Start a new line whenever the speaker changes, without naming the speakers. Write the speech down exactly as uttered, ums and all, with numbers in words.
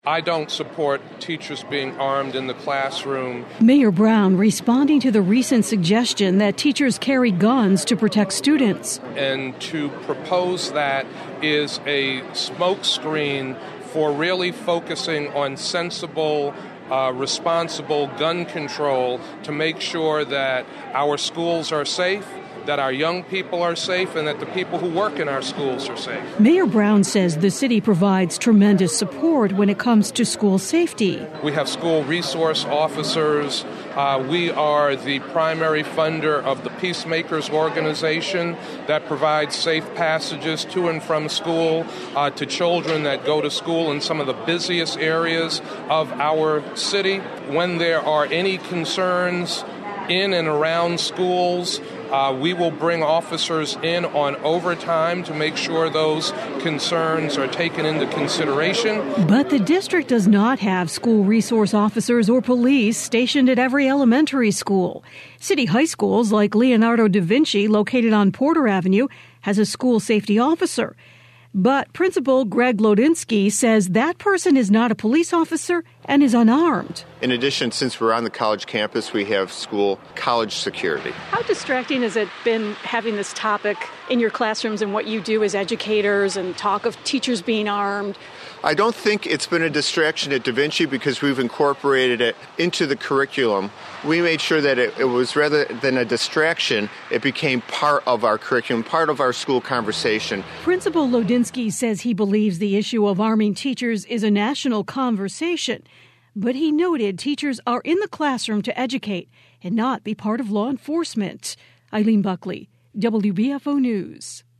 I don't support teachers being armed in the classroom.
Mayor Brown responding to the recent suggestion that teachers carry guns to protect students.
And to propose that is a smokescreen for really focusing on sensible, uh, responsible gun control to make sure that our schools are safe, that our young people are safe, and that the people who work in our schools are safe.
Mayor Brown says the city provides tremendous support when it comes to school safety.
We have school resource officers. Uh, we are the primary funder of the Peacemakers organization that provides safe passages to and from school uh, to children that go to school in some of the busiest areas of our city. When there are any concerns in and around schools, Uh, we will bring officers in on overtime to make sure those concerns are taken into consideration.
But the district does not have school resource officers or police stationed at every elementary school. City high schools like Leonardo da Vinci, located on Porter Avenue, has a school safety officer. But Principal Greg Lodinsky says that person is not a police officer and is unarmed.
In addition, since we're on the college campus, we have school college security.
How distracting has it been having this topic in your classrooms and what you do as educators and talk of teachers being armed?
I don't think it's been a distraction at Da Vinci because we've incorporated it into the curriculum. We made sure that it, it was, rather than a distraction, it became part of our curriculum, part of our school conversation.
Principal Lodinsky says he believes the issue of arming teachers is a national conversation, but he noted teachers are in the classroom to educate and not be part of law enforcement. Eileen Buckley, W B F O News.